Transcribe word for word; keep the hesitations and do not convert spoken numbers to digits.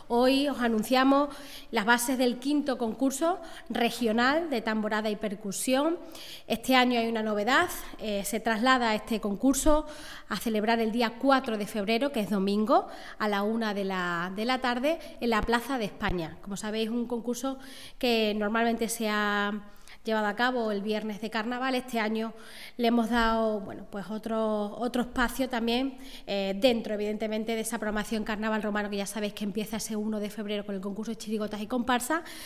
Hoy os anunciamos las bases del quinto concurso regional de tamborada y percusión. Este año hay una novedad, eh, se traslada este concurso a celebrar el día cuatro de febrero, que es domingo, a la una de la, de la tarde, en la Plaza de España. Como sabéis, un concurso que normalmente se ha llevado a cabo el viernes de carnaval. Este año le hemos dado bueno, pues otro, otro espacio también eh, dentro, evidentemente, de esa programación Carnaval Romano, que ya sabéis que empieza ese uno de febrero con el concurso de chirigotas y comparsas,